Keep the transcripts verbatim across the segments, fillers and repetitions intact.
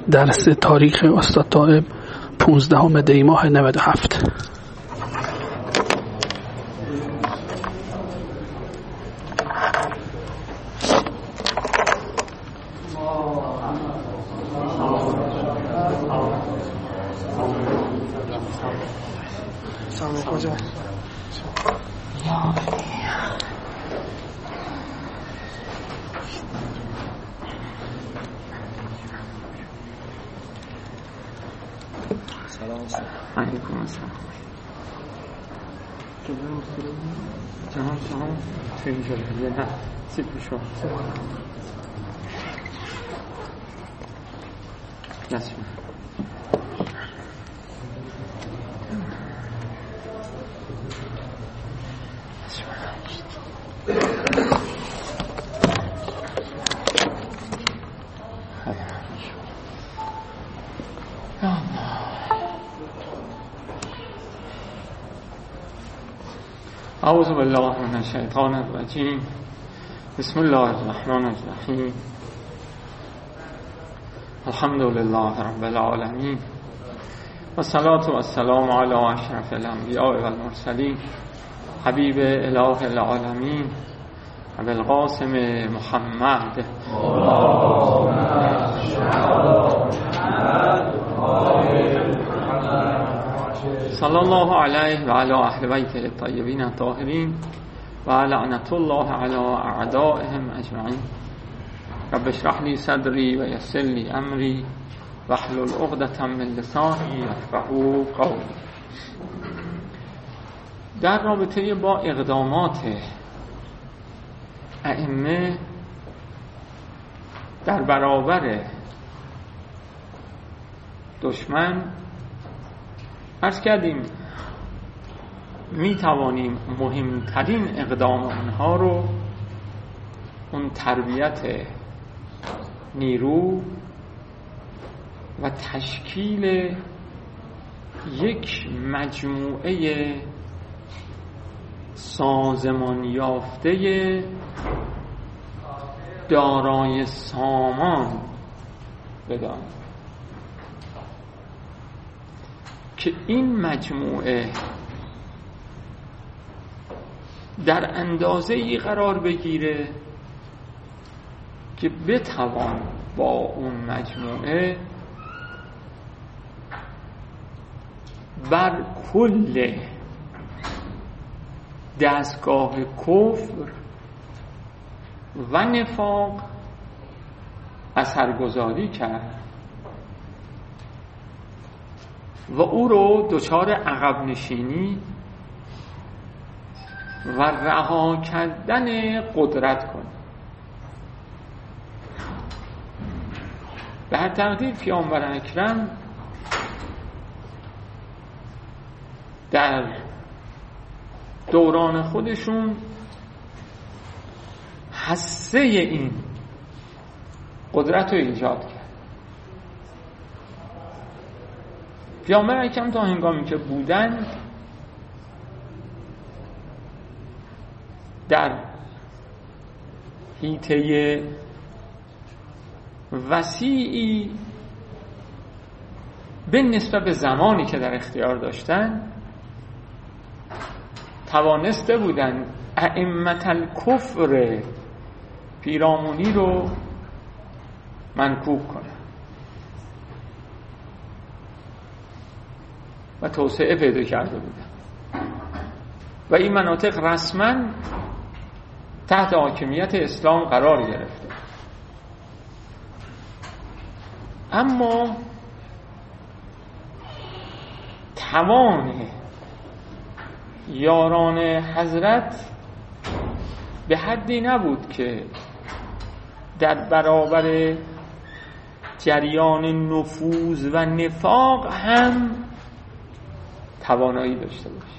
درس تاریخ استاد طائب پانزدهم دی ماه نود و هفت. علیکم السلام. جهان جهان خیلی جالبه. نه سیب بشو دست شما اعوذ بالله من الشیطان الرجیم. بسم الله الرحمن الرحیم. الحمد لله رب العالمین و الصلاة و السلام علی اشرف الانبیاء و المرسلین حبیب اله العالمین ابی القاسم محمد صلی الله علیه و علی اهل بیته الطیبین الطاهرین و لعنت الله علی اعدائهم اجمعین. رب اشرح لی صدری و یسر لی امری واحلل عقدة من لسانی یفقهوا قولی. در رابطه با اقدامات ائمه در برابر دشمن عرض کردیم می توانیم مهمترین اقدام آنها رو اون تربیت نیرو و تشکیل یک مجموعه سازمان یافته دارای سامان بدانیم که این مجموعه در اندازه‌ای قرار بگیره که بتوان با اون مجموعه بر کل دستگاه کفر و نفاق اثرگذاری کرد و او رو دچار عقب نشینی و رها کردن قدرت کنه. به هر تقدیر پیامبر اکرم در دوران خودشون حصه این قدرت رو ایجاد کرد. پیامبر اکرم تا هنگامی که بودن در حیطه وسیعی به نسبت به زمانی که در اختیار داشتن توانسته بودن ائمة الکفر پیرامونی رو منکوب کنن و توسعه پیدا کرده بودن و این مناطق رسما تحت حاکمیت اسلام قرار گرفته. اما توان یاران حضرت به حدی نبود که در برابر جریان نفوذ و نفاق هم توانایی داشته باشه.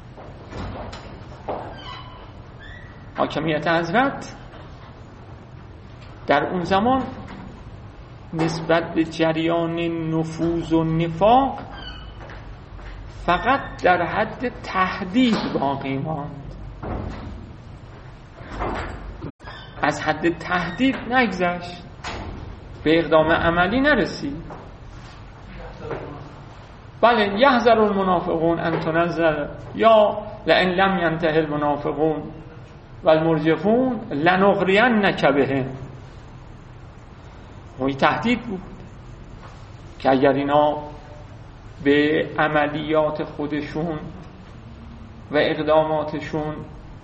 حاکمیت حضرت در اون زمان نسبت به جریان نفوذ و نفاق فقط در حد تهدید باقی ماند، از حد تهدید نگذشت، به اقدام عملی نرسید. بله یحذر المنافقون ان تنزل یا لئن لم ینته المنافقون والمرجفون لنغرینک بهم. این تهدید بود که اگر اینا به عملیات خودشون و اقداماتشون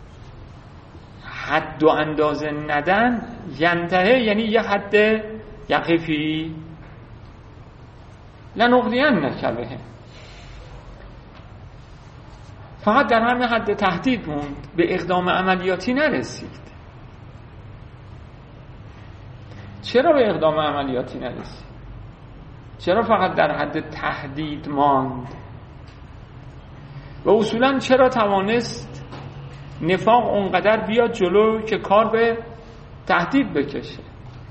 حد و اندازه ندن، ینتهه یعنی یه حد یقفی، لنغرینک بهم، فقط در همین حد تهدید موند، به اقدام عملیاتی نرسید. چرا به اقدام عملیاتی نرسید؟ چرا فقط در حد تهدید ماند؟ و اصولاً چرا توانست نفاق اونقدر بیاد جلو که کار به تهدید بکشه،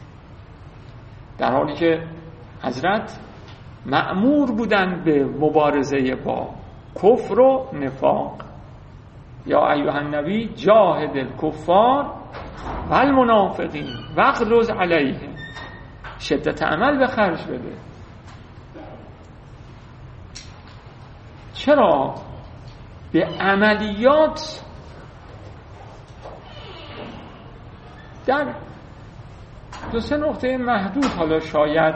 در حالی که حضرت مأمور بودن به مبارزه با کفر و نفاق. یا ایها النبی جاهد الکفار و المنافقین واغلظ علیهم، شدت عمل به خرج بده. چرا به عملیات در دو سه نقطه محدود، حالا شاید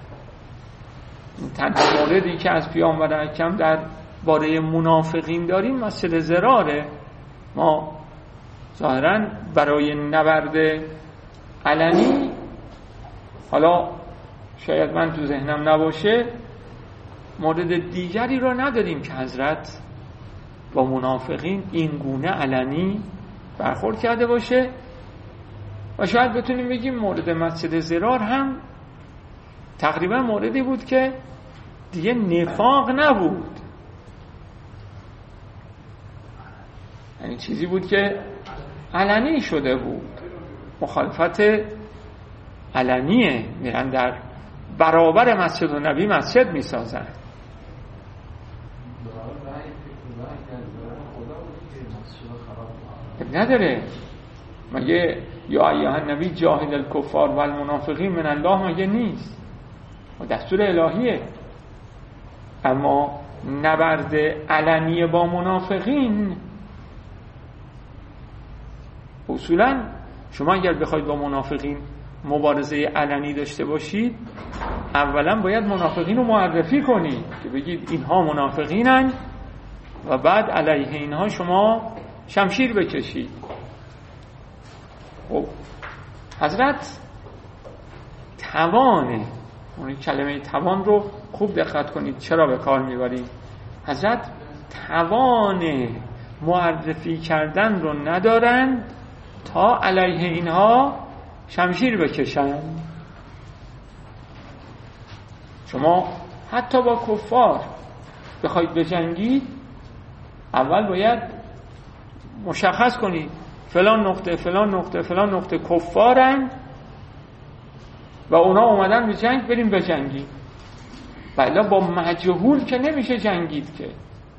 تنها موردی که از پیامبر اکرم در باره منافقین داریم مسئله ضراره. ما ظاهراً برای نبرد علنی، حالا شاید من تو ذهنم نباشه، مورد دیگری رو نداریم که حضرت با منافقین این گونه علنی برخورد کرده باشه. و شاید بتونیم بگیم مورد مسجد ضرار هم تقریبا موردی بود که دیگه نفاق نبود، یعنی چیزی بود که علنی شده بود، مخالفت علنیه، میرن در برابر مسجد النبی مسجد میسازن. نداره مگه یا ایها النبی جاهد الکفار و المنافقین من الله مگه نیست؟ و دستور الهیه. اما نبرد علنی با منافقین، اصولا شما اگر بخواید با منافقین مبارزه علنی داشته باشید، اولا باید منافقین رو معرفی کنید که بگید اینها منافقینن و بعد علیه اینها شما شمشیر بکشید. خب حضرت توانه، اون کلمه توان رو خوب دقت کنید چرا به کار میبرید. حضرت توان معرفی کردن رو ندارن تا علیه اینها شمشیر بکشن. شما حتی با کفار بخواید بجنگید، اول باید مشخص کنید فلان نقطه فلان نقطه فلان نقطه کفارن و اونا اومدن به جنگ، بریم بجنگید. بله با مجهول که نمیشه جنگید که.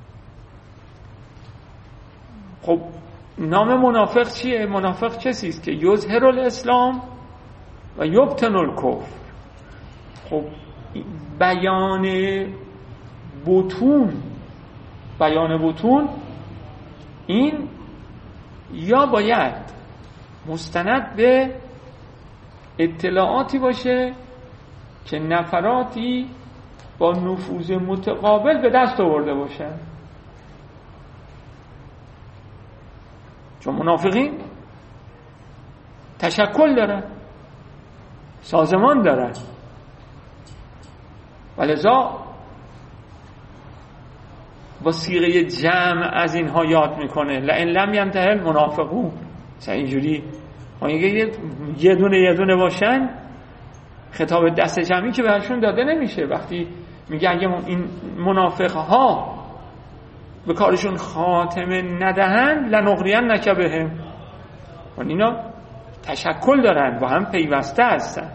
خب نام منافق چیه؟ منافق کسی است که یظهر الاسلام و یبطن الکفر. خب بیان بطون بیان بطون این یا باید مستند به اطلاعاتی باشه که نفراتی با نفوذ متقابل به دست آورده باشن. چون منافقین تشکل دارن، سازمان دارن، ولذا با صیغه جمع از اینها یاد میکنه لئن لم ینته المنافقون. مثلا اینجوری اگه یه دونه یه دونه باشن، خطاب دست جمعی که بهشون داده نمیشه. وقتی میگه اگه این منافق ها به کارشون خاتمه ندهن لنغرینک بهم، و اینا تشکل دارن، با هم پیوسته هستن،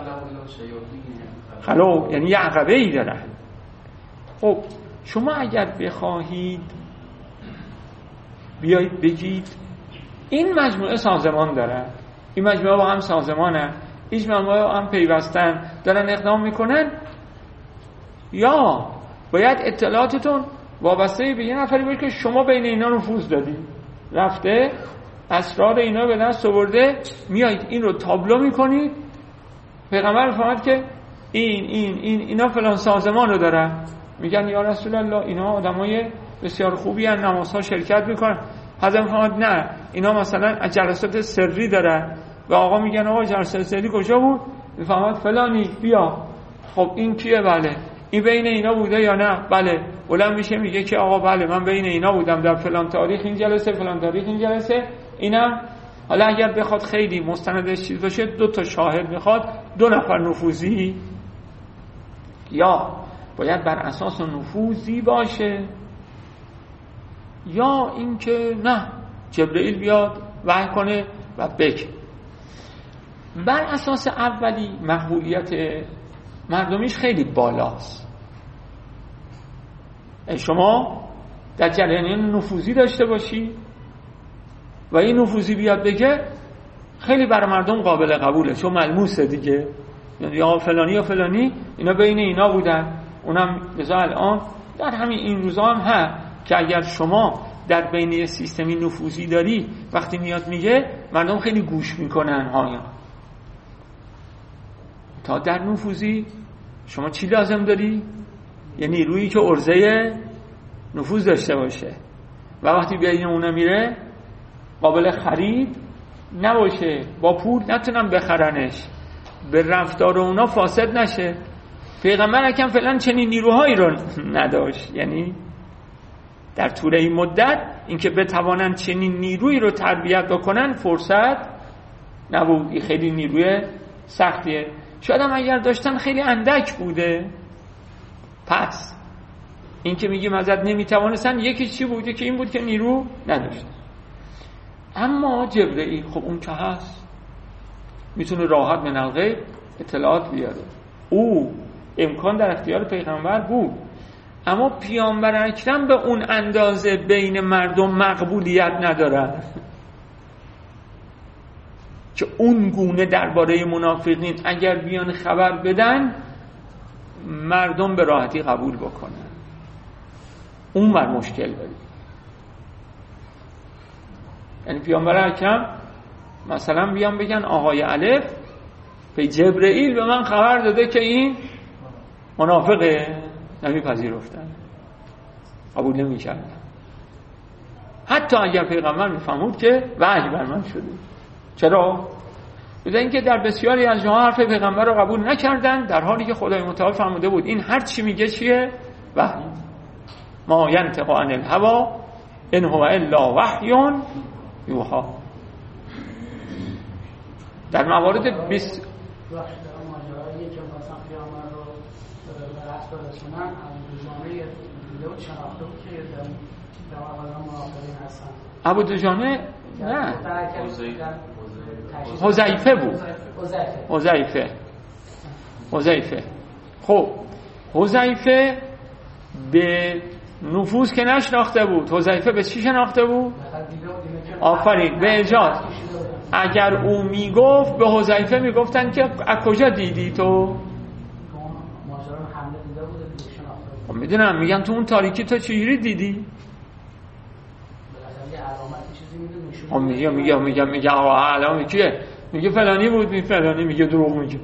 خلو یعنی یه عقبه ای دارن. خب شما اگر بخواهید بیایید بگید این مجموعه سازمان دارن، این مجموعه با هم سازمانن، این مجموعه با هم پیوستن، دارن اقدام میکنن، یا باید اطلاعاتتون وابسته به یه نفری باشه که شما بین اینا نفوذ دادی، رفته اسرار اینا به دست آورده، میایید این رو تابلو میکنید. پیغمبر فرمود که این این این اینا فلان سازمان رو دارن، میگن یا رسول الله اینا آدمای بسیار خوبی ان، نمازها شرکت میکنن. حضرت فرمود نه، اینا مثلا جلسات سری دارن و آقا میگن آقا جلسات سری کجا بود؟ میفهمد فلانی بیا. خب این کیه؟ بله این بین اینا بوده یا نه؟ بله. بلند میشه میگه که آقا بله من بین اینا بودم در فلان تاریخ این جلسه، فلان تاریخ این جلسه. اینم حالا اگر بخواد خیلی مستندش چیز باشه دو تا شاهد میخواد، دو نفر نفوذی، یا باید بر اساس نفوذی باشه یا اینکه نه جبرئیل بیاد وحی کنه و بگه. بر اساس اولی مقبولیت مردمیش خیلی بالاست. شما در جریان نفوذی داشته باشی و این نفوذی بیاد بگه، خیلی برای مردم قابل قبوله، چون ملموسه دیگه. یعنی یا فلانی یا فلانی اینا بین اینا بودن. اونم بذار الان در همین این روزا هم هست که اگر شما در بین سیستمی نفوذی داری، وقتی میاد میگه مردم خیلی گوش میکنن ها. تا در نفوذی شما چی لازم داری؟ یه نیرویی که عرضه نفوذ داشته باشه و وقتی بین اونه میره قابل خرید نباشه، با پول نتونن بخرنش، به رفتار اونا فاسد نشه. پیغمبر اکرم فعلا چنین نیروهایی رو نداشت، یعنی در طول این مدت اینکه بتوانن چنین نیرویی رو تربیت بکنن فرصت نبود. این خیلی نیروی سختیه، شاید هم اگر داشتن خیلی اندک بوده. پس این که میگیم ازت نمیتوانستن، یکی چی بوده که این بود که نیرو نداشت. اما جبرئیل خب اون که هست میتونه راحت من الغیب اطلاعات بیاره. او امکان در اختیار پیغمبر بود، اما پیامبر اکرم به اون اندازه بین مردم مقبولیت نداره که اون گونه درباره منافقین اگر بیان خبر بدن مردم به راحتی قبول بکنن. اون بر مشکل داریم. یعنی پیامبر اکرم مثلا بیان بگن آقای الف به جبرئیل به من خبر داده که این منافقه، نمیپذیرفتن، قبول نمیکردن. حتی اگر پیغمبر میفهمود که وحی بر من شده. چرا؟ بوده اینکه در بسیاری از جاها حرف پیغمبر رو قبول نکردن، در حالی که خدای متعال فرموده بود این هر چی میگه چیه؟ وحی. ما ینطق عن الهوی ان هو الا وحی یوحی. در موارد بیس ماجرایی که مثلا پیامبر رو به رسول رسولن ابو دجانه دیده شناخته بود که در واقع منافقین هستن. ابو دجانه نه، حذیفه بود. حذیفه حذیفه خب حذیفه به نفوذ که نشناخته بود. حذیفه به چی شناخته بود؟ آفرین، به اجاز. اگر او میگفت به حذیفه میگفتن که از کجا دیدی تو؟ خب میدونم، میگن تو اون تاریکی تو چجوری دیدی؟ خب میگه میگه میگه میگه آقا علامه کیه؟ میگه فلانی بود. می فلانی میگه دروغ میگه.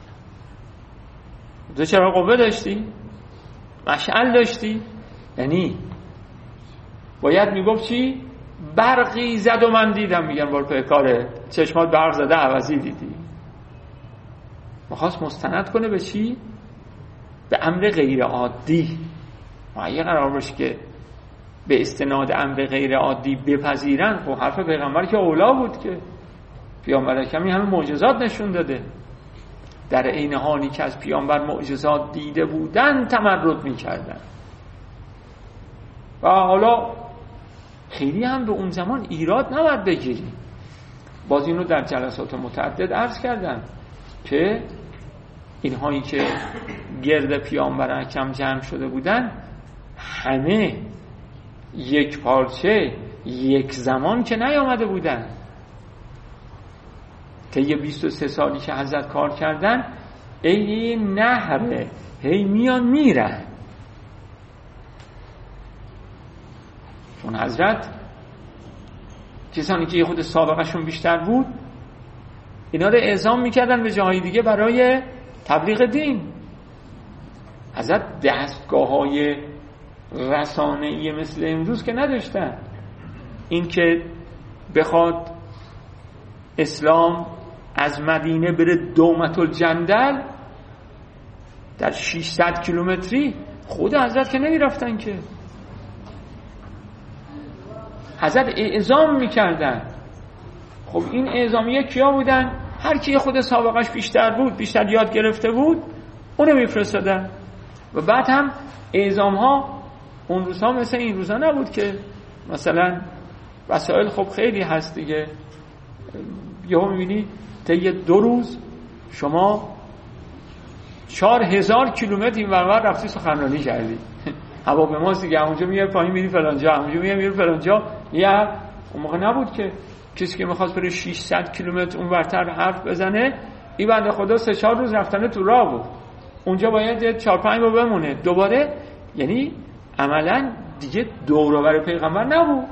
تو چرا قوه داشتی؟ مشعل داشتی؟ یعنی باید میگفت چی؟ برقی زد و من دیدم. میگن بار به کاره چشمات برق زده عوضی دیدی. میخواست مستند کنه به چی؟ به امر غیر عادی. و اگه قرار باشه که به استناد امر غیر عادی بپذیرن، خب حرف پیغمبر که اولا بود که پیامبر کمی همه معجزات نشون داده. در عین حالی که از پیامبر معجزات دیده بودن تمرد میکردن. و حالا خیلی هم به اون زمان ایراد نباید بگیری. باز اینو در جلسات متعدد عرض کردم که اینهایی که گرد پیامبر اکرم جمع شده بودن همه یک پارچه یک زمان که نیامده بودن. طی بیست و سه سالی که حضرت کار کردن ای نهره، هی میان میرن. اون حضرت کسانی که خود سابقهشون بیشتر بود اینا رو اعزام میکردن به جاهای دیگه برای تبلیغ دین. حضرت دستگاه های رسانه‌ای مثل امروز که نداشتن. این که بخواد اسلام از مدینه بره دومت الجندل در ششصد کیلومتری، خود حضرت که نمی رفتن که، حضرت اعزام میکردن. خب این اعزامیه کیا بودن؟ هر کی خود سابقش بیشتر بود، بیشتر یاد گرفته بود، اونو میفرستادن. و بعد هم اعزام ها اون روزها مثل این روزها نبود که مثلا وسایل خب خیلی هست دیگه. یهو میبینی طی دو روز شما چهار هزار کیلومتر این ورور رفتی سخنرانی کردی. هواپیماست دیگه، اونجا میای پایین میری فلانجا، اونجا میای میری فلانجا. یا اون موقع نبود که کسی که میخواست بره ششصد کیلومتر اون ورتر حرف بزنه، این بنده خدا سه چهار روز رفتنه تو راه بود، اونجا باید چهار پنج رو بمونه دوباره. یعنی عملا دیگه دوروبر پیغمبر نبود.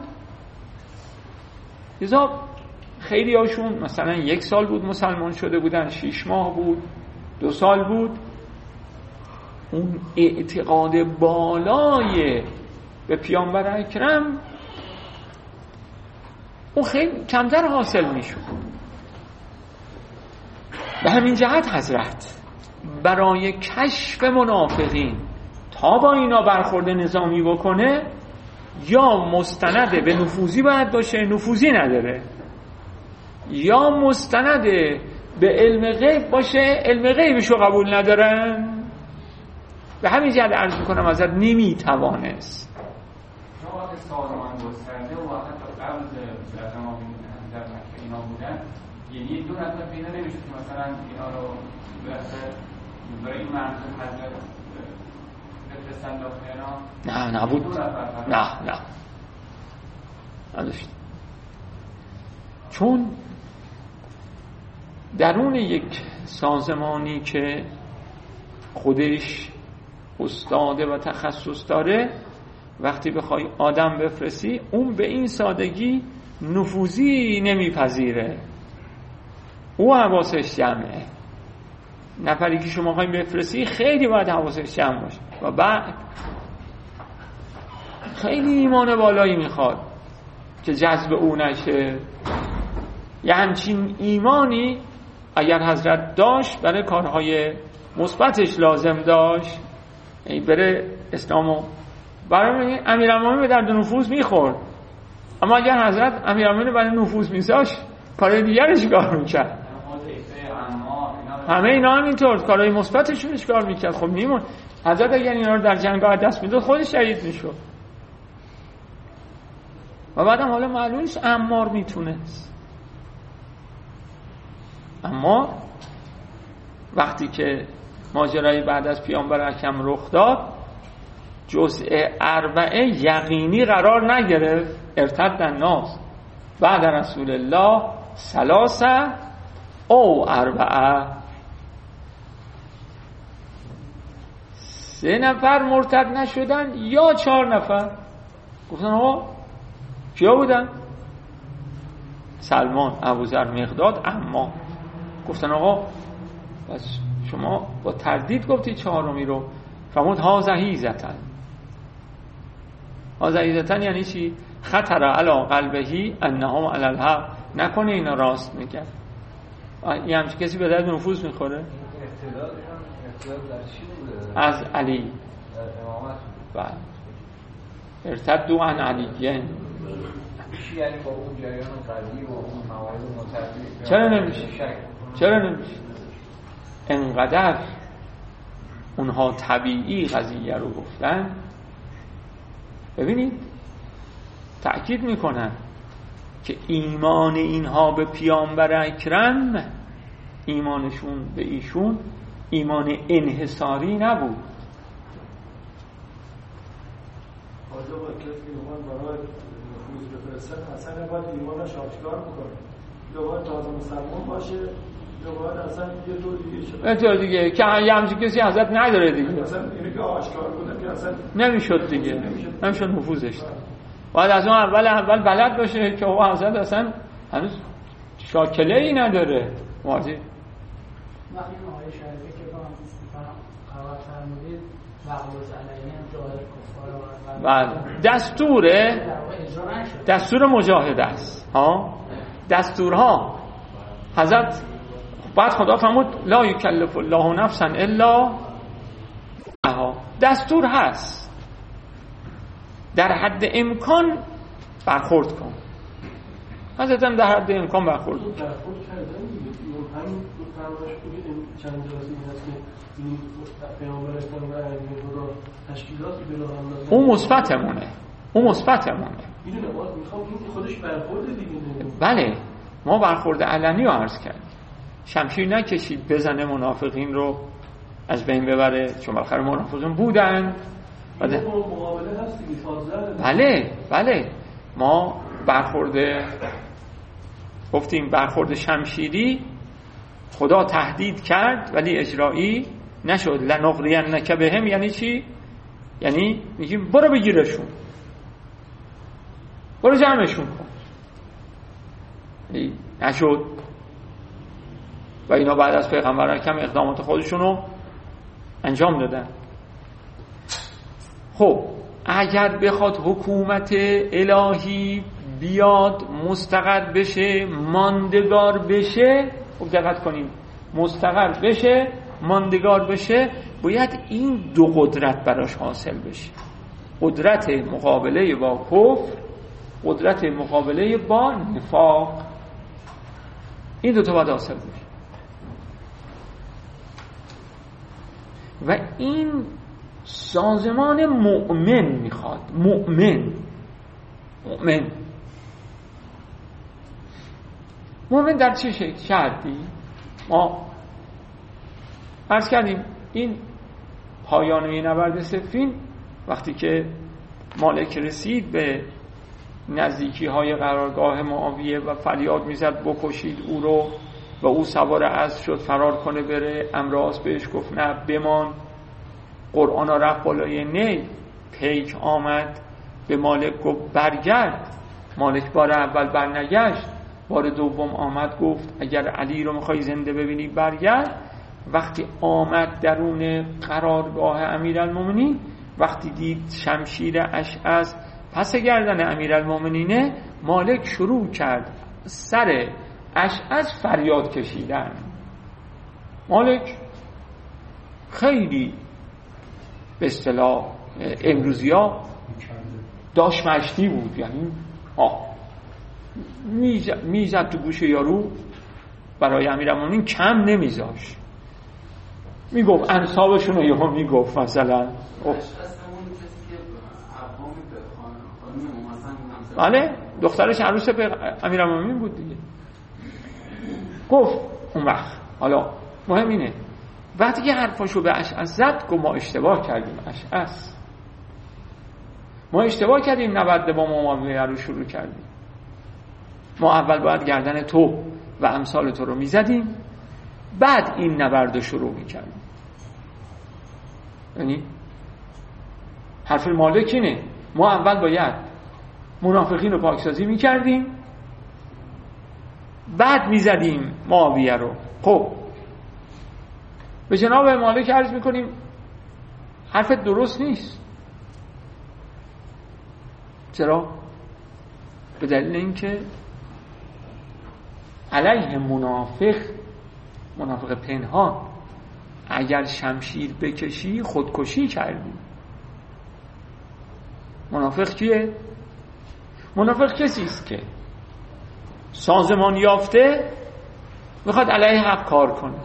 لذا خیلی هاشون مثلا یک سال بود مسلمان شده بودن، شش ماه بود، دو سال بود. اون اعتقاد بالای به پیامبر اکرم اون خیلی کمتر حاصل میشد. به همین جهت حضرت برای کشف منافقین تا با اینا برخورد نظامی بکنه، یا مستند به نفوذی باید باشه، نفوذی نداره، یا مستند به علم غیب باشه، علم غیبشو قبول ندارن. به همین جهت عرض میکنم حضرت نمیتوانست. شما وقت سازمان گسترده و وقت قبل در ما در مکه اینا بودن، یعنی دو نفر پیدا نمیشد که مثلا اینا رو برای این منظور حضرت بفرستن داخل ایران؟ نه نبود، نه نه نداشت. چون درون یک سازمانی که خودش استاده و تخصص داره، وقتی بخوای آدم بفرستی اون به این سادگی نفوذی نمیپذیره، او حواسش جمعه. نفری که شما خواهیم بفرستی خیلی باید حواسش جمع باشه و بعد خیلی ایمان بالایی میخواد که جذب او نشه. یه همچین ایمانی اگر حضرت داشت برای کارهای مثبتش لازم داشت، یعنی بره اسلامو برای امیرالمومنین به درد نفوذ میخورد، اما اگر حضرت امیرالمومنین برای نفوذ میذاشت کارهای دیگرش کار میکرد. همه اینا هم اینطور کارهای مثبتشون کار میکرد. خب میمون حضرت اگر اینا رو در جنگاه دست میداد خودش شهید میشد. و بعدم حالا معلوم نیست عمار میتونست، اما وقتی که ماجرای بعد از پیامبر اکرم رخ داد، جزء اربعه یقینی قرار نگرفت. ارتد الناس بعد رسول الله ثلاثه او اربعه. سه نفر مرتد نشدن یا چهار نفر. گفتن آقا کیا بودن؟ سلمان، ابوذر، مقداد، عمار. گفتن آقا بس شما با تردید گفتی چهارمی رو. فرمود هازا هیزتن. هازا هیزتن یعنی چی؟ خطر علی قلبهی انهم علی الحق. نکنه اینا راست میگن. یه همچه کسی به درد نفوذ میخوره؟ از علی بله ارتدوا عن علیین. یعنی با اون جریان قضیه و اون موارد متعدد چرا نمیشه؟ چرا نمیشه؟ انقدر اونها طبیعی قضیه رو گفتن. ببینید تأکید میکنن که ایمان اینها به پیامبر اکرم، ایمانشون به ایشون ایمان انحصاری نبود. حالا با کسی ایمان برای نفوذ بفرستن اصلا باید ایمانش آشکار بکنه، دوباره تازه مسلمان باشه، دوباره اصلا یه دور دیگه شده. یه دور دیگه که یه همچین کسی حضرت نداره دیگه. اصلا اینه که آشکار بودن که اصلا نمیشد دیگه، نمیشد نفوذش داد. باید از اون اول اول بلد باشه که او حضرت اصلا هنوز شاکله ای نداره. واضح وقتی این آیه شریفه که با قرار فرمودید وقلوز علیهم جاهل کفار و بله دستوره، دستور مجاهده است ها، دستورها حضرت بعد خدا فرمود لا یکلف الله نفسا الا وسعها، دستور هست، در حد امکان برخورد کن. حضرت هم در حد امکان برخورد کن. برخورد کردن دیگه همین دو فرمایش بودید چند جلسه این هست که این پیامبر اسلام و ائمه خدا تشکیلاتی به راه انداختن، اون مثبتمونه، اون مثبتمونه. میدونم میخوام این خودش برخورد دیگه. بله ما برخورد علنی رو عرض کردیم، شمشیر نکشید بزنه منافقین رو از بین ببره، چون بالاخره منافقین بودن. مقابله هست دیگه فاضله. بله بله ما برخورد گفتیم برخورد شمشیری خدا تهدید کرد ولی اجرایی نشد. لنغرینک بهم یعنی چی؟ یعنی میگیم برو بگیرشون، برو جمعشون کن. نشد و اینا بعد از پیغمبر اکرم اقدامات خودشونو انجام دادن. خب اگر بخواد حکومت الهی بیاد مستقر بشه ماندگار بشه، خب دقت کنیم، مستقر بشه ماندگار بشه باید این دو قدرت براش حاصل بشه، قدرت مقابله با کفر، قدرت مقابله با نفاق. این دو تا باید حاصل بشه و این سازمان مؤمن میخواد. مؤمن مؤمن مؤمن در چه شکل شرطی؟ ما عرض کردیم این پایانه نبرد صفین وقتی که مالک رسید به نزدیکی های قرارگاه معاویه و فریاد میزد بکشید او رو و او سوار اسب شد فرار کنه بره، امراض بهش گفت نه بمان. قرآن ها رفت بالای نی، پیک آمد به مالک گفت برگرد. مالک بار اول برنگشت، بار دوم آمد گفت اگر علی رو میخوای زنده ببینی برگرد. وقتی آمد درون قرارگاه امیرالمومنین، وقتی دید شمشیر اشعث پس گردن امیرالمومنینه، مالک شروع کرد سر اشعث فریاد کشیدن. مالک خیلی به اصطلاح امروزیا داش مشتی بود، یعنی آه میزد تو گوش یارو، برای امیرالمومنین کم نمیذاش، میگفت انصابشون رو یهو میگفت مثلا بله دخترش عروس امیرالمومنین بود دیگه. گفت اون وقت حالا مهم اینه وقتی که حرفاشو به اشعث زد گفت ما اشتباه کردیم اشعث، ما اشتباه کردیم نبرد با معاویه رو شروع کردیم، ما اول باید گردن تو و امثال تو رو میزدیم بعد این نبرد رو شروع میکردیم. یعنی حرف مالک اینه ما اول باید منافقین رو پاکسازی میکردیم بعد میزدیم معاویه رو. خب به جناب مالک عرض میکنیم حرفت درست نیست. چرا؟ به دلیل اینکه علیه منافق، منافق پنهان، اگر شمشیر بکشی خودکشی کردی. منافق کیه؟ منافق کسی است که سازمان یافته میخواد علیه حق کار کنه،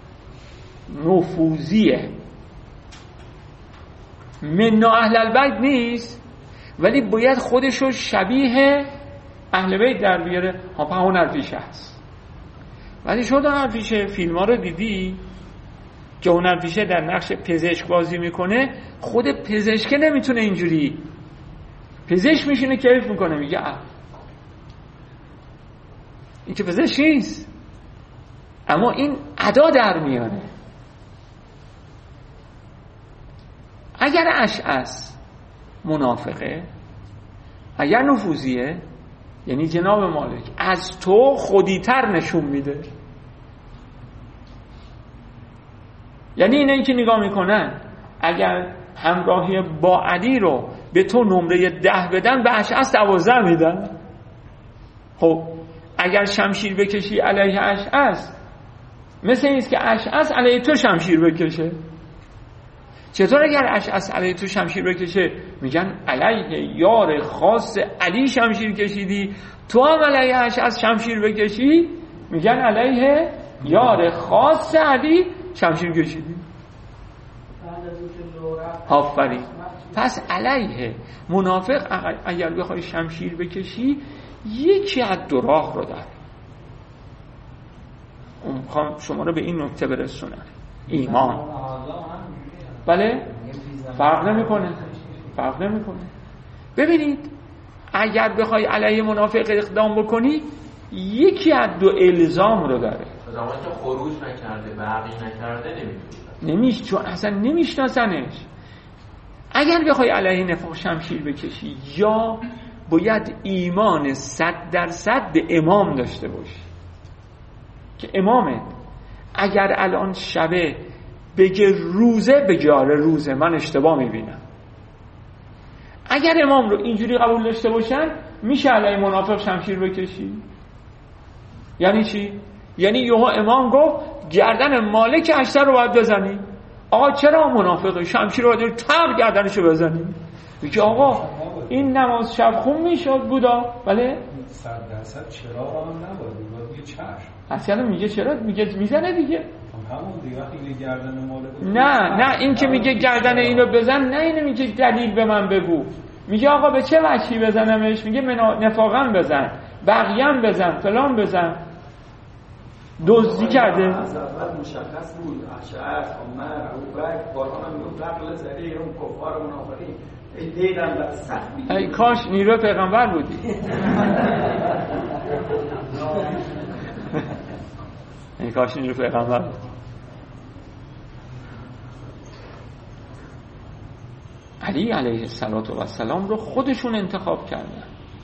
نفوذیه، من اهل البیت نیست ولی باید خودشو شبیه اهل بیت در بیاره. ها په هنرپیشه هست ولی شد هنرپیشه فیلم ها رو دیدی که هنرپیشه در نقش پزشک بازی میکنه، خود پزشک نمیتونه اینجوری، پزشک میشینه کیف میکنه میگه اه این که پزشک نیست، اما این ادا در میانه. اگر اشعث منافقه، اگر نفوذیه یعنی جناب مالک از تو خودی‌تر نشون میده. یعنی اینایی که نگاه میکنن اگر همراهی با علی رو به تو نمره ده بدن به اشعث دوازده میدن. خب اگر شمشیر بکشی علیه اشعث مثل اینست که اشعث علیه تو شمشیر بکشه. چطور اگر اشعث علیه تو شمشیر بکشه میگن علیه یار خاص علی شمشیر کشیدی، تو هم علیه اشعث شمشیر بکشی میگن علیه یار خاص علی شمشیر کشیدی. آفرین. پس علیه منافق اگر بخوای شمشیر بکشی یکی از دو راه رو داره. اون میخوام شما رو به این نکته برسونم. ایمان. بله فرق نمیکنه فرق نمیکنه. ببینید اگر بخوای علیه منافق اقدام بکنی یکی از دو الزام رو داره. زمانی که خروج نکرده برقی نکرده نمیتونه نمیشه، چون اصلا نمیشناسنش. اگر بخوای علیه نفاق شمشیر بکشی یا باید ایمان صد درصد به امام داشته باشی که امامه اگر الان شبه بگه روزه بگه آره روزه، من اشتباه میبینم. اگر امام رو اینجوری قبول داشته باشن میشه علیه منافق شمشیر بکشی. یعنی چی؟ یعنی یهو امام گفت گردن مالک اشتر رو باید بزنی. آقا چرا منافقه؟ شمشیر رو باید تر گردنشو بزنی. میگه آقا این نماز شب خون میشد بودا. بله؟ صد درصد چرا آن نباید باید بگه چشم. اصلا میگه چرا؟ میگه میزنه دیگه. همون دیگه وقتی گردن مالک. نه نه این که میگه گردن اینو بزن، نه اینو میگه دلیل به من بگو. میگه آقا به چه وجهی بزنمش؟ میگه نفاقم بزن، بقیم بزن، فلان بزن. دزدی کرده. از اول مشخص بود اشعث، عمر، ابوبکر، قرآن هم میگه عقل زده اون کفار منافقین. ای دیدم در سخت. ای کاش نیروی پیغمبر بودی. ای کاش نیروی پیغمبر بود. علی علیه السلام رو خودشون انتخاب کردن.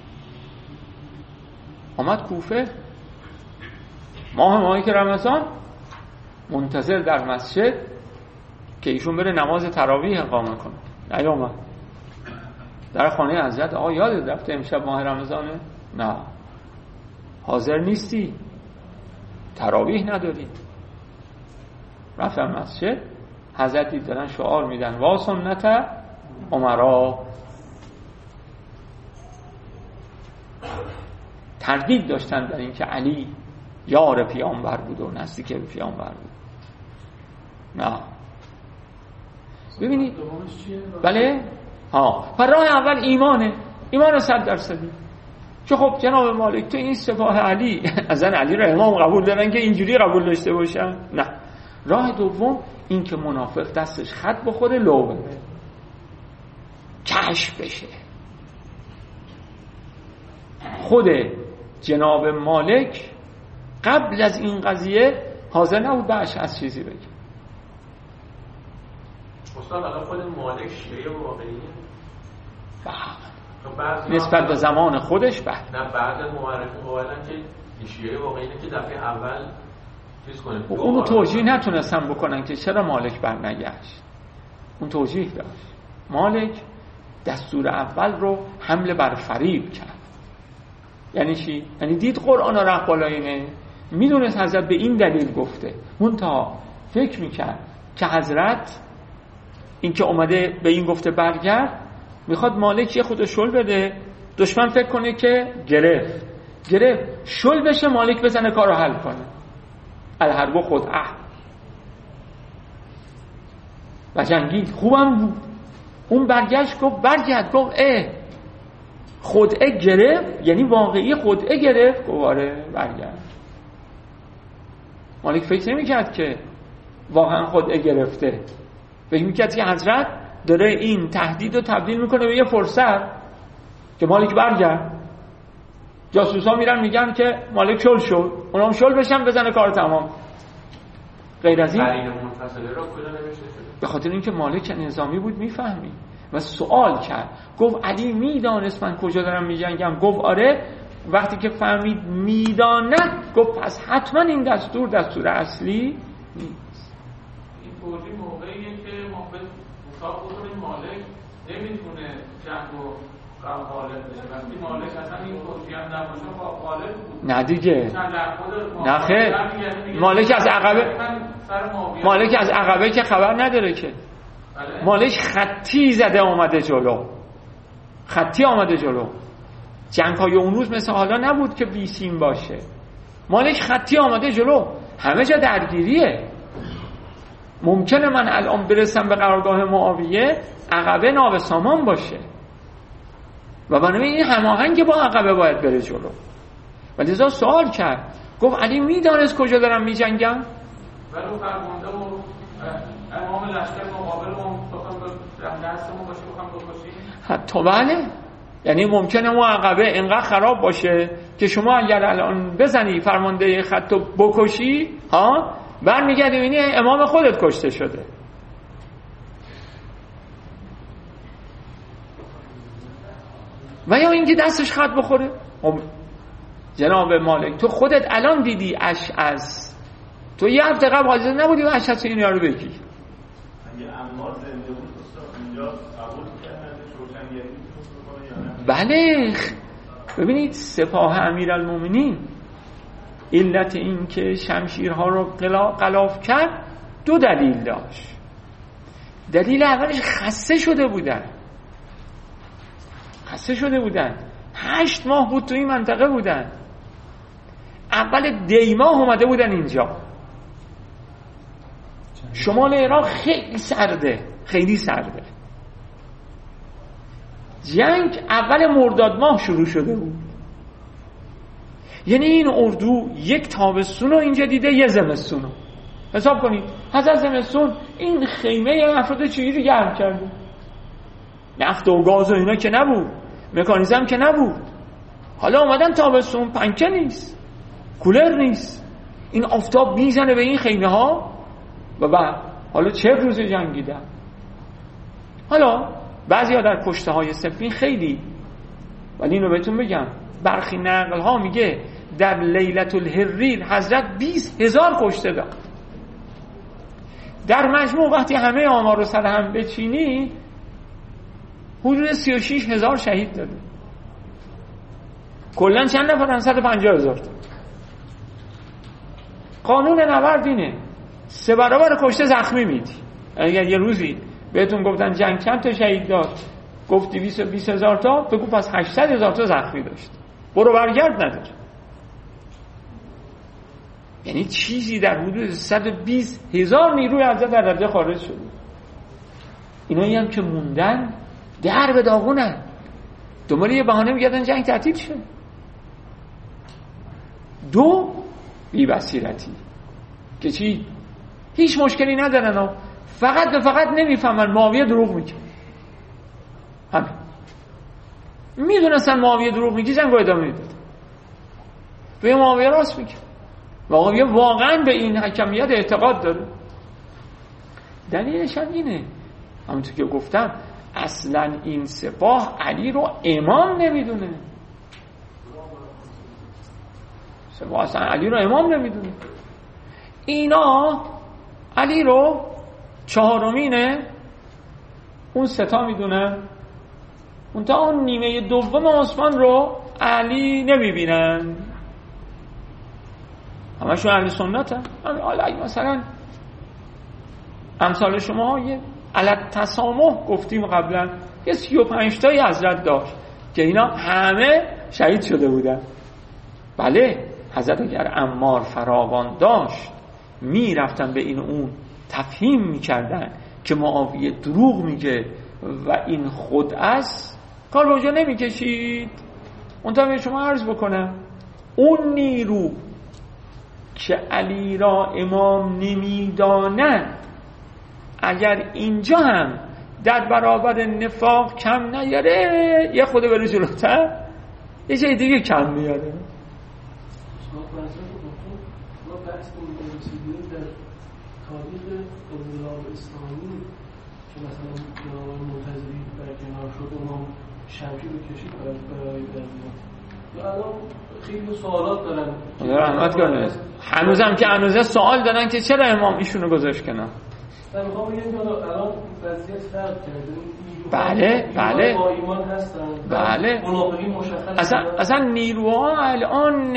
آمد کوفه ماه ماهی که رمضان منتظر در مسجد که ایشون بره نماز تراویح اقامه کنه. نیامد. در خانه حضرت آقا یادت رفته امشب ماه رمضانه؟ نه. حاضر نیستی؟ تراویح نداری؟ رفتم مسجد، حضرت دید دارن شعار میدن وا سنت عمرا. تردید داشتن در این که علی یار پیامبر بود و نزدیک به پیامبر بود. نه. ببینید بله ها راه اول ایمانه، ایمان صد درصدی. که خب جناب مالک تو این سپاه علی ازن علی رو امام قبول دارن که اینجوری قبول داشته باشن؟ نه. راه دوم این که منافق دستش خط بخوره لو بده، کشف بشه. خود جناب مالک قبل از این قضیه حاضر نبود بهش از چیزی بگه. استاد الان خود مالک شیعه واقعیه؟ بله. نسبت به زمان خودش بله. نه بعد از مورخین قائلن که شیعه واقعیه که دفعه اول چیز کنه. اونو توجیه نتونستن بکنن که چرا مالک برنگشت. اون توجیه داشت. مالک دستور اول رو حمله بر فریب کرد. یعنی چی؟ یعنی دید قرآن راه بالایینه، میدونست حضرت به این دلیل گفته، منتها فکر میکرد که حضرت این که اومده به این گفته برگرد میخواد مالک یه خود شل بده، دشمن فکر کنه که گرفت گرفت شل بشه، مالک بزنه کار رو حل کنه. الحرب خود اه و جنگید. خوبم بود. اون برگشت گفت برگرد گفت اه خدعه گرفت، یعنی واقعی خدعه گرفت. گفت آره برگرد. مالک فکر نمی کرد که واقعا خدعه گرفته، فکر می کرد که حضرت داره این تهدید رو تبدیل میکنه به یه فرصت که مالک برگرد. جاسوسا میرن میگن که مالک شل شد، اونام شل بشن بزنه کار تمام. غیر از این قرینه منفصله را کجا نوشته شده؟ به خاطر اینکه مالک نظامی بود میفهمی. و سوال کرد. گفت علی میدانست من کجا دارم میجنگم؟ گفت آره. وقتی که فهمید میداند گفت پس حتما این دستور دستور اصلی نیست. این توجیه موقعیه که ما به حساب بکنیم مالک نمیتونه جنگ و غالب بشه. وقتی مالک اصلا این توجیه هم نباشه غالب بود. نه دیگه. نه خیر. مالک از عقبه مالک از عقبه که خبر نداره که. مالک خطی زده آمده جلو. خطی آمده جلو. جنگ های اون روز مثل حالا نبود که بیسیم باشه. مالک خطی آمده جلو، همه جا درگیریه. ممکنه من الان برسم به قرارگاه معاویه عقبه نابسامان باشه و بنابراین این هماهنگ با عقبه باید بره جلو. و لذا سوال کرد. گفت علی میدانست کجا دارم میجنگم؟ ولو فرمانده و امام لشکر مقابل اون بخوام به دستمون باشه بخوام بکشیم؟ حتی بله. یعنی ممکنه اون عقبه اینقدر خراب باشه که شما اگر الان بزنی فرمانده خطو بکشی ها برمیگردی ببینی امام خودت کشته شده. و یا اینکه دستش خط بخوره. جناب مالک تو خودت الان دیدی اشعث، تو یه هفته قبل حاضر نبودی و اشعث این یارو بگی. اگه عمار زنده بود اینجا قبول کردن روشنگری بله. ببینید سپاه امیرالمومنین علت این که شمشیرها رو غلاف کرد دو دلیل داشت. دلیل اولش خسته شده بودن. خسته شده بودن. هشت ماه بود تو این منطقه بودن. اول دیماه اومده بودن اینجا. شمال عراق خیلی سرده، خیلی سرده. جنگ اول مرداد ماه شروع شده بود. یعنی این اردو یک تابستون رو اینجا دیده، یه زمستون رو حساب کنید. از از زمستون این خیمه افراد چجوری گرم کرده؟ نفت و گاز و اینا که نبود، مکانیزم که نبود. حالا اومدن تابستون، پنکه نیست، کولر نیست، این آفتاب میزنه به این خیمه ها و بعد حالا چه روز جنگیدن. حالا بعضی ها در کشته های صفین خیلی، ولی اینو بهتون بگم برخی نقل ها میگه در لیلة الحریر حضرت بیست هزار کشته داد. در مجموع وقتی همه آمار رو سر هم بچینی حدود سی و شش هزار شهید داده. کلن چند نفرن؟ صد و پنجاه هزار. قانون نبرد اینه سه برابر کشته زخمی میدی. اگر یه روزی بهتون گفتن جنگ چند تا شهید داد، گفتی بیست و بیست هزار تا، بگو پس هشتصد هزار تا زخمی داشت، برو برگرد نداره. یعنی چیزی در حدود صد و بیست هزار نیروی حضرت در رده خارج شده. اینایی هم که موندن در به داغونن، دنبال یه بهانه میگردن جنگ تعطیل شد. دو بی بصیرتی که چی؟ هیچ مشکلی ندارن و فقط به فقط نمیفهمن معاویه دروغ میگه. همین میدونستن معاویه دروغ میگه، جنگ رو ادامه میداد. به معاویه راست میگه. معاویه واقعا به این حکمیت اعتقاد داره. دلیلش هم اینه، همونطور که گفتم اصلا این سپاه علی رو امام نمیدونه. سپاه اصلا علی رو امام نمیدونه. اینا علی رو چهارمینه، اون ستا میدونن. اون تا اون نیمه دوم عثمان رو علی نمیبینن. همشون اهل سنت هم. حالا مثلا امثال شما یه علت تسامح گفتیم قبلا، یه سی و پنج تایی حضرت داشت که اینا همه شهید شده بودن. بله حضرت اگر عمار فراوان داشت می رفتن به این اون تفهیم می کردن که معاویه دروغ میگه و این خود است، کار به اونجا نمی کشید. اون تا به شما عرض بکنم اون نیرو که علی را امام نمی دانند اگر اینجا هم در برابر نفاق کم نیاره، یه خود بره جلوتر یه جای دیگه کم میاره. ما بحث کنیم رسیدیم در تاریخ انقلاب اسلامی که مثلا جناب منتظری و کنار شد امام شمشیر رو کشید برای در الان خیلی سوالات دارن. خدا رحمت کنه. هنوزم که هنوزه سوال دارن که چرا امام ایشونو گذاشت کنار. من میخوام بگم که الان وضعیت فرق کرده. بله بله با ایمان هستن. بله. منافقین مشخص. اصلا اصلا نیروها الان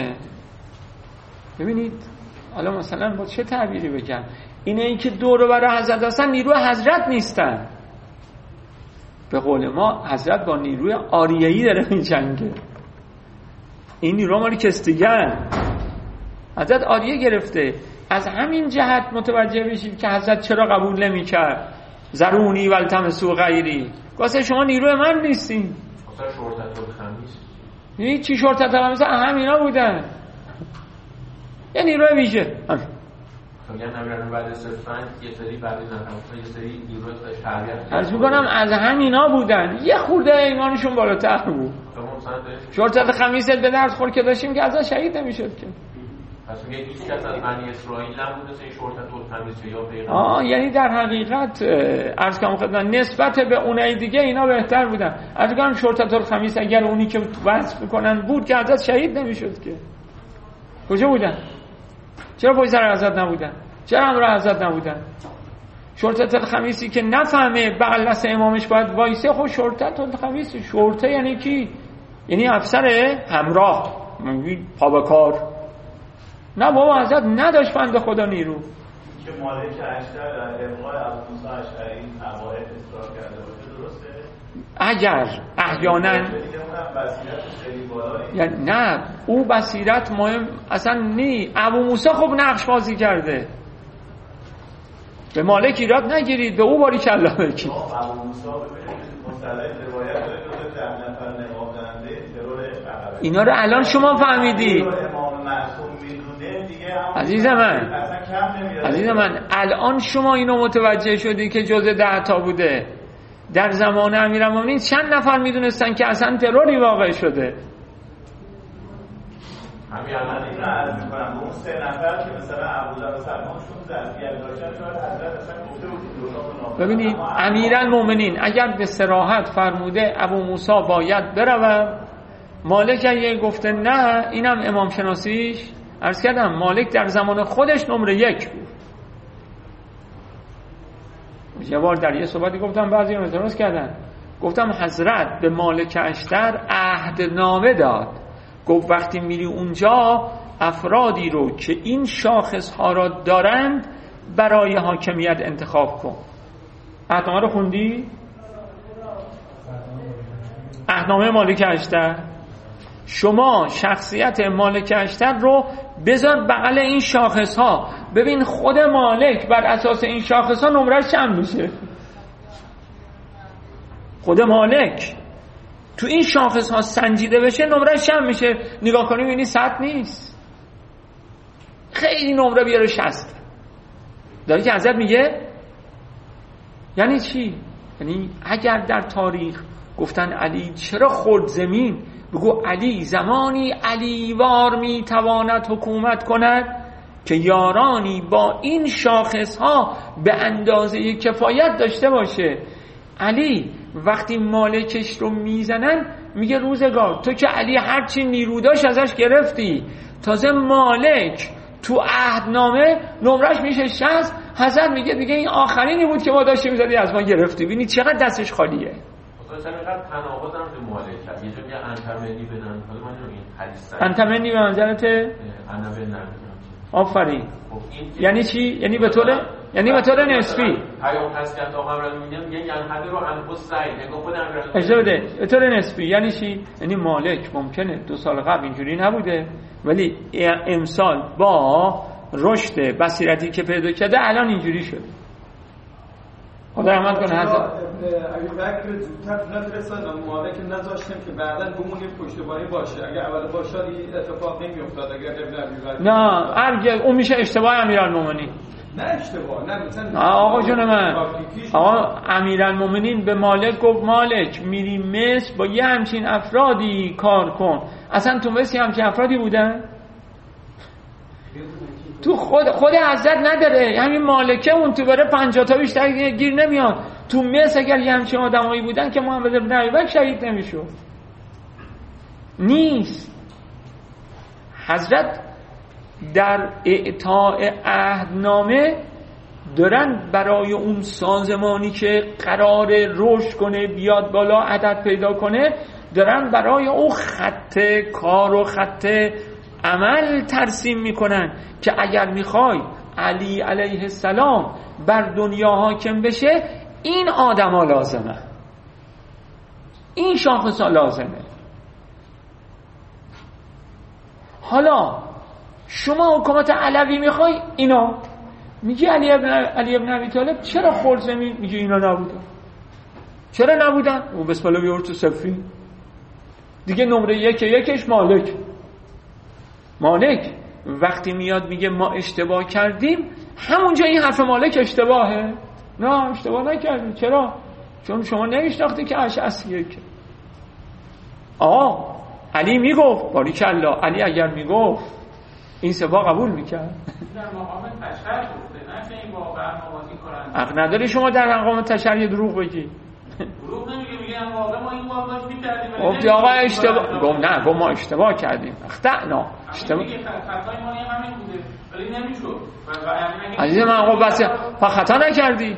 ببینید حالا مثلا با چه تعبیری بگم، اینه این که دور و بر حضرت هستن نیروی حضرت نیستن. به قول ما حضرت با نیروی آریه‌ای داره می‌جنگه. این نیروها مالی کستیگن. حضرت آریه گرفته. از همین جهت متوجه بشید که حضرت چرا قبول نمی‌کرد زرونی والتمسوا غیری. واسه شما نیروی من نیستین. مثلا شرطت الخمیس. یعنی چی شرطت الخمیس؟ همینا بودن. یه نیروی ویژه. میگن نمیرن بعد استفان یه سری بعد نفر یه سری نیروی شریعت. عرض می‌کنم از همینا بودن. یه خورده ایمانشون بالاتر بود. شرطت خمیس به درد خور که داشتیم که ازش شهید نمی‌شد که. پس میگه هیچ کس از بنی اسرائیل نبود مثل این شرطت الخمیس یا پیغمبر. آه یعنی در حقیقت عرض کنم خدمت نسبت به اونای دیگه اینا بهتر بودن. عرض کنم شرطت الخمیس اگر اونی که وصف می‌کنن بود که ازش شهید نمی‌شد که. کجا بودن؟ چرا پای سر حضرت نبودن؟ چرا همراه حضرت نبودن؟ شرطت الخمیسی که نفهمه بغل دست امامش باید وایسه. خب شرطت الخمیس شرطه یعنی کی؟ یعنی افسر همراه پا به کار. نه بابا حضرت نداشت بنده خدا نیرو. که مالک اشتر در ابقای ابو موسی اشعری قواعد اصرار کرده باشه درسته؟ اگر احیانا یعنی نه او بصیرت مهم اصلا نی. ابو موسی خب نقش بازی کرده. به مالک ایراد نگیرید، به او باری کلا بگید. ابو موسی ببینید مصطلح روایت داره که ده نفر نقاب دهنده ترور عقبه. اینا رو الان شما فهمیدید. امام معصوم میدونه دیگه. عزیز من اصلا کم نمیاد. عزیز من الان شما اینو متوجه شدی که جزء ده تا بوده. در زمان امیرالمومنین چند نفر میدونستن که اصلا تروری واقع شده؟ همین الان این رو عرض می‌کنم اون سه نفر که مثلا ابوذر و سلمان شون ظرفیت داشتن شاید حضرت اصلا گفته بود که ببینید امیرالمومنین اگر به صراحت فرموده ابو موسی باید بروم، مالک اگه گفته نه، اینم امام شناسیش عرض کردم مالک در زمان خودش نمره یک بود. یه بار در یه صحبتی گفتم بعضی هم اعتراض کردن، گفتم حضرت به مالک اشتر عهدنامه داد، گفت وقتی میری اونجا افرادی رو که این شاخص ها را دارند برای حاکمیت انتخاب کن. عهدنامه رو خوندی؟ عهدنامه مالک اشتر. شما شخصیت مالک اشتر رو بذار بغل این شاخص ها، ببین خود مالک بر اساس این شاخص ها نمرش چند میشه. خود مالک تو این شاخص ها سنجیده بشه نمرش چند میشه. نگاه کنیم ببینی صد نیست، خیلی نمره بیاره شصت. داری که حضرت میگه یعنی چی؟ یعنی اگر در تاریخ گفتن علی چرا خورد زمین، بگو علی زمانی علیوار میتواند حکومت کند که یارانی با این شاخص ها به اندازه کفایت داشته باشه. علی وقتی مالکش رو میزنن میگه روزگار تو که علی هرچی نیرو داشت ازش گرفتی، تازه مالک تو عهدنامه نمرش میشه شصت. حضرت میگه دیگه این آخرینی بود که ما داشتیم زدی از ما گرفتی. ببینید چقدر دستش خالیه. مثلا اینقدر تناقض هم به مالک کرد. یه جا میگه انتمنی بدن، حالا من این حدیث انتمنی به منزلت انبه نمیدونم. آفرین. یعنی چی؟ یعنی به طور یعنی به طور نسبی. پیام پس کرد آقا امرال میگم میگن یعنی حد رو انفس سعی نگاه خود امرال. اجازه بده. به طور نسبی یعنی چی؟ یعنی مالک ممکنه دو سال قبل اینجوری نبوده ولی امسال با رشد بصیرتی که پیدا کرده الان اینجوری شده. خدا رحمت کنه حضرت. اگه بکر زودتر نرسن مالک نذاشتیم که بعداً بمونه پشتیبانی باشه. اگه اول باشه این اتفاق نمیافتاد. اگر ابن ابی بکر نه ارگ اون میشه اشتباه امیرالمومنین. نه اشتباه نه مثلا آقا جون من آقا امیرالمومنین به مالک گفت مالک میری مصر با یه همچین افرادی کار کن. اصلا تو مصر همچین افرادی بودن؟ تو خود خود حضرت نداره. همین مالکه اون تو بره پنجاه تا بیشتر گیر نمیاد. تو مصر اگر یه همچین آدمایی بودن که محمد بن ابی شهید نمیشد. نیست. حضرت در اعطاء عهدنامه دارن برای اون سازمانی که قرار رشد کنه بیاد بالا عدد پیدا کنه، دارن برای اون خط کار و خط عمل ترسیم میکنن که اگر میخوای علی علیه السلام بر دنیا حاکم بشه این آدم ها لازمه، این شاخص ها لازمه. حالا شما حکومت علوی میخوای اینا، میگی علی ابن علی ابن ابی طالب چرا خرزمی؟ میگی اینا نبودن. چرا نبودن؟ او بسم الله بیار تو صفی دیگه. نمره یک یکش مالک. مالک وقتی میاد میگه ما اشتباه کردیم، همونجا این حرف مالک اشتباهه؟ نه اشتباه نکردیم. چرا؟ چون شما نمیشناختی که اشعثیه. که آقا علی میگفت باریکالله، علی اگر میگفت این سبا قبول میکرد. در مقام تشریع بوده، نه که این واقعا موازی کنن. حق نداری شما در مقام تشریع دروغ بگی. دروغ نمیگه، میگه این واقعا ما این واقعا میکردیم. گفتی آقا اشتباه. گفت نه، گفت ما اشتباه کردیم. اخطأنا. اشتباه. خطای ما همین بوده ولی نمیشد. عزیز من آقا بس خطا نکردی.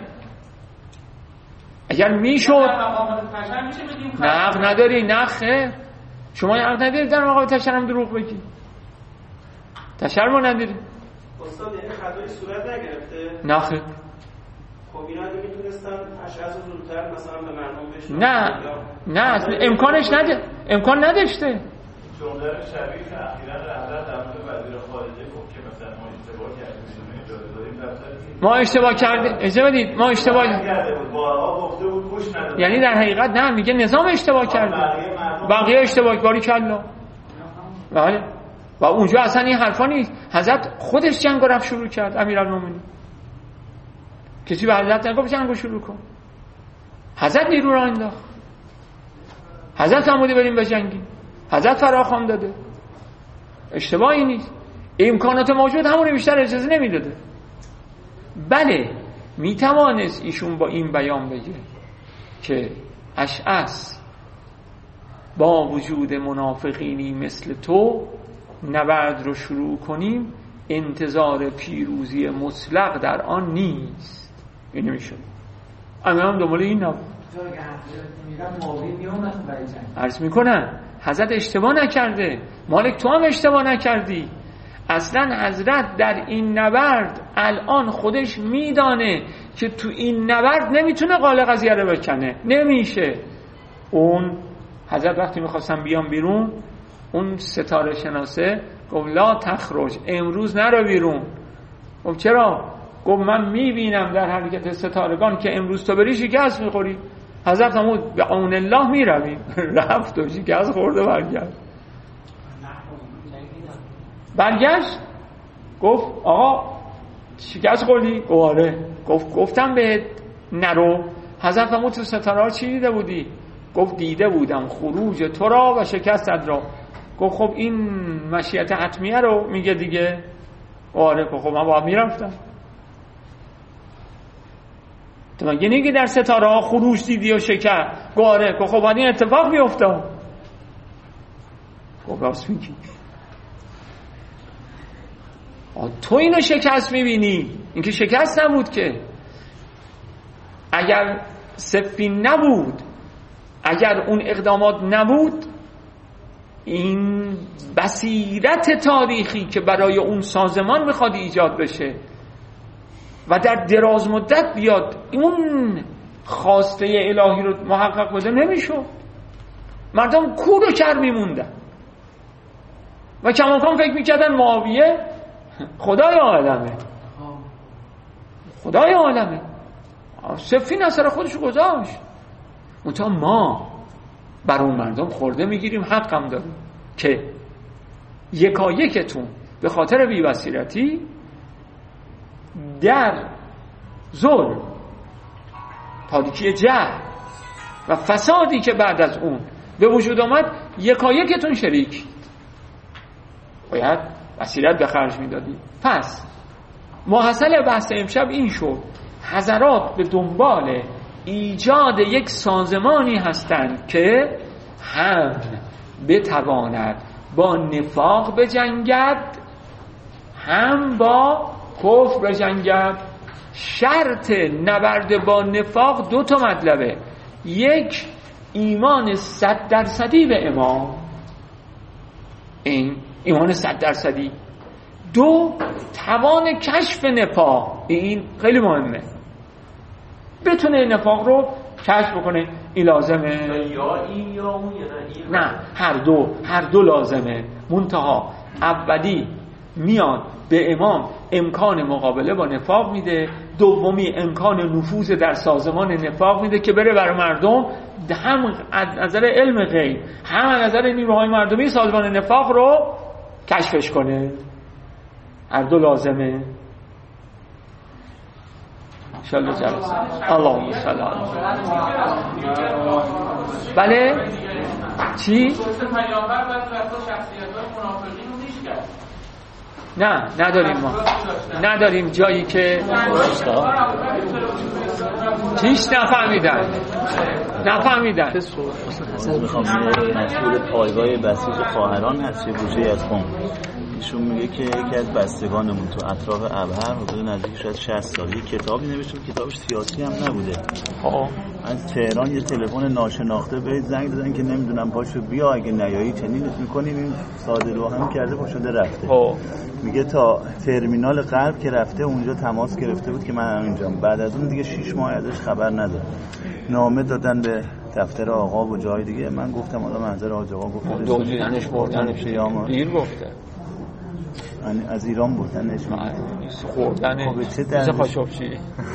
اگر میشد نه حق نداری. نه خیر، شما حق نداری در مقام تشریع هم دروغ بگی. تشریع ما نداری. استاد یعنی خطای صورت نگرفته؟ نه خیر. خب اینا اگه میتونستن اشعث زودتر مثلا به مردم بشن. نه نه امکانش نده، امکان نداشته. جمله شبیه که اخیراً حضرت در مورد وزیر خارجه گفت که مثلا ما اشتباه کردیم، اجازه داریم دفتر ما اشتباه کردیم. اجازه بدید ما اشتباه کرده بود، بارها گفته بود گوش نداد. یعنی در حقیقت نه، میگه نظام اشتباه کرده، بقیه اشتباه باریکالله. بله. و اونجا اصلا این حرفا نیست. حضرت خودش جنگ رو رفت شروع کرد. امیرالمومنین کسی به حضرت نگفت جنگ رو شروع کن. حضرت نیرو را انداخت. حضرت فرموده بریم بجنگیم. حضرت فراخوان داده. اشتباهی نیست. امکانات موجود همون بیشتر اجازه نمیداده. بله میتوانست ایشون با این بیان بگه که اشعث با وجود منافقینی مثل تو نبرد رو شروع کنیم، انتظار پیروزی مطلق در آن نیست. این نمیشه. اما هم دنبال این نبود. عرض میکنن حضرت اشتباه نکرده، مالک تو هم اشتباه نکردی. اصلا حضرت در این نبرد الان خودش میدانه که تو این نبرد نمیتونه قال قضیه رو بکنه، نمیشه. اون حضرت وقتی میخواستن بیان بیرون، اون ستاره شناسه گفت لا تخرج، امروز نرو بیرون. گفت چرا؟ گفت من میبینم در حرکت ستارگان که امروز تو بری شکست میخوری. حضرت همون به اون الله میرویم. رفت و شکست خورده برگشت. برگشت گفت آقا شکست خوردی؟ گفت آره. گفت گفتم بهت نرو. حضرت همون تو ستاره ها چی دیده بودی؟ گفت دیده بودم خروج تو را و شکست را. گفت خب این مشیت حتمیه رو میگه دیگه. آره. خب من باید میرفتم. تو مگه نگی در ستاره ها خروج دیدی و شکست؟ گفت آره. گفت خب باید این اتفاق بیفته. گفت راست میگی. تو اینو شکست میبینی، این که شکست نبود که. اگر صفین نبود، اگر اون اقدامات نبود، این بصیرت تاریخی که برای اون سازمان میخواد ایجاد بشه و در دراز مدت بیاد اون خواسته الهی رو محقق بده نمیشد. مردم کور و کر میموندن و کماکان فکر میکردن معاویه خدای عالمه، خدای عالمه. صفین اثر خودشو گذاشت. منتها ما بر اون مردم خورده میگیریم، حقم داریم که یکایکتون به خاطر بی‌بصیرتی در ظلم، تاریکی جهل و فسادی که بعد از اون به وجود آمد یکایکتون شریک. باید بصیرت به خرج میدادی. پس محصل بحث امشب این شد حضرات به دنبال ایجاد یک سازمانی هستند که هم بتواند با نفاق بجنگد هم با کفر بجنگد. شرط نبرد با نفاق دو تا مطلبه، یک ایمان صد درصدی به امام، این ایمان صد درصدی، دو توان کشف نفاق، این خیلی مهمه، بتونه نفاق رو کشف بکنه. این لازمه یا این یا اون یا نه هر دو، هر دو لازمه. منتها اولی میاد به امام امکان مقابله با نفاق میده، دومی امکان نفوذ در سازمان نفاق میده که بره برای مردم هم از نظر علم غیب هم از نظر نیروهای مردمی سازمان نفاق رو کشفش کنه. هر دو لازمه. انشالله جلسه اللهم صل علی بله چی؟ نه نداریم ما نداریم جایی که هیچ نفهمیدن نفهمیدن میخوام مسئول پایگاه بسیج خواهران هست، یه گوشه از قم، ایشون میگه که یکی از بستگانمون تو اطراف ابهر حدود نزدیک شاید شصت سال یه کتابی نوشته، کتابش سیاسی هم نبوده. خب از تهران یه تلفن ناشناخته بهش زنگ دادن که نمیدونم پاشو بیا اگه نیایی چنینت میکنیم، این ساده رو هم کرده پاشده رفته. خب میگه تا ترمینال غرب که رفته اونجا تماس گرفته بود که من همینجام. بعد از اون دیگه شش ماه ازش خبر نداره. نامه دادن به دفتر آقا و جای دیگه. من گفتم حالا منظر آقا گفت دوزیدنش بردنش دیر گفته از ایران بردنش خوردنش چه خاشقچی.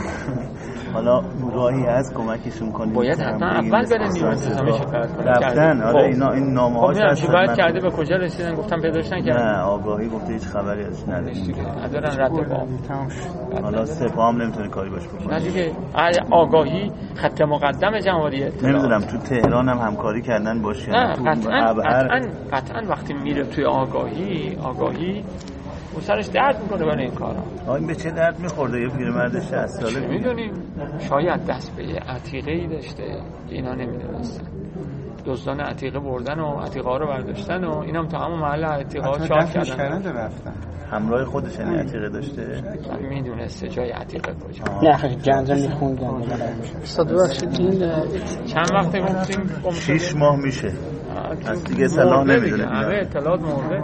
حالا راهی هست کمکشون کنیم. باید حتما اول برن نیروی انتظامی شکایت کنن. رفتن آره اینا این نامه‌هاش هست. شکایت کرده به کجا رسیدن؟ گفتم پیداش نکردن. نه آگاهی گفته هیچ خبری ازش نداریم. ندارن رد پا. حالا سپاه هم نمیتونه کاری باش بکنه. نه دیگه آگاهی خط مقدم جمهوری اطلاعات. نمیدونم تو تهران هم همکاری کردن باشه. نه قطعاً قطعاً قطعاً وقتی میره توی آگاهی آگاهی اون سرش درد میکنه برای این کارا. آ این به چه درد میخورده؟ یه پیرمرد شصت ساله میدونیم شاید دست به عتیقه‌ای داشته اینا نمیدونستن. دزدان عتیقه بردن و عتیقه ها رو برداشتن و اینم تو همون محل عتیقه ها چاک کردن. رفتن. همراه خودش یعنی عتیقه داشته؟ میدونسته جای عتیقه کجا. نه خیلی جنجال میخوندن. استاد بخشید این چند وقت گفتیم؟ شش ماه میشه. از دیگه صلاح نمیدونه. همه اطلاعات مرده.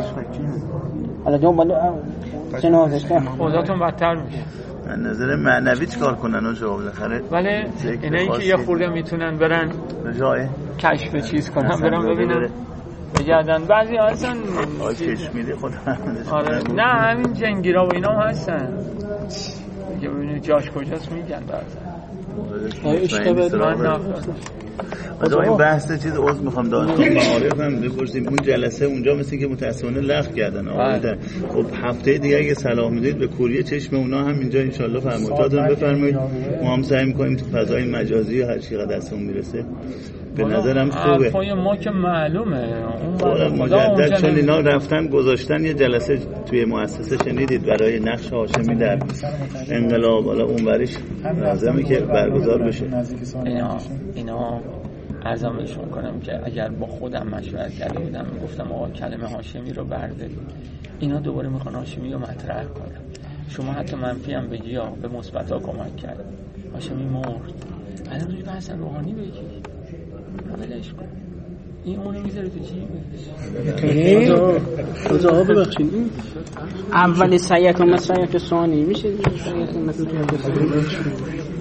حالا دنبال جنازش کنم اوضاعتون بدتر میشه. من نظر معنوی چیکار کنن و جواب بالاخره ولی اینایی که یه خورده میتونن برن جای کشف چیز کنن برن ببینن بگردن. بعضی هستن آی کشمیری خود آره نه همین جنگیرا و اینا هم هستن که ببینید جاش کجاست میگن بعضی اشتباه از این بحث چیز عضو میخوام دانشگاه معارف هم بپرسیم. اون جلسه اونجا مثل که متاسفانه لغو کردن آقا. خب هفته دیگه اگه صلاح میدید به کوریه چشم اونا هم اینجا ان شاءالله فرمایشاتون بفرمایید. ما هم سعی میکنیم تو فضای مجازی هر چی قدر دستمون میرسه. به نظرم خوبه. حرفای ما که معلومه اون مجدد چون اینا رفتن گذاشتن یه جلسه توی مؤسسه شنیدید برای نقش هاشمی در انقلاب. حالا اونوریش لازمه که برگزار بشه. اینا اینا عرضم بهشون کنم که اگر با خودم مشورت کرده بودم میگفتم آقا کلمه هاشمی رو بردارید. اینا دوباره میخوان هاشمی رو مطرح کنن. شما حتی منفی هم بگی یا به مثبت ها کمک کرد. هاشمی مرد. الان روی بحث روحانی بگی ولش کن. این اونو میذاره تو جیبش. خدا ها ببخشید اولی سیاق و مسیاق ثانی میشه.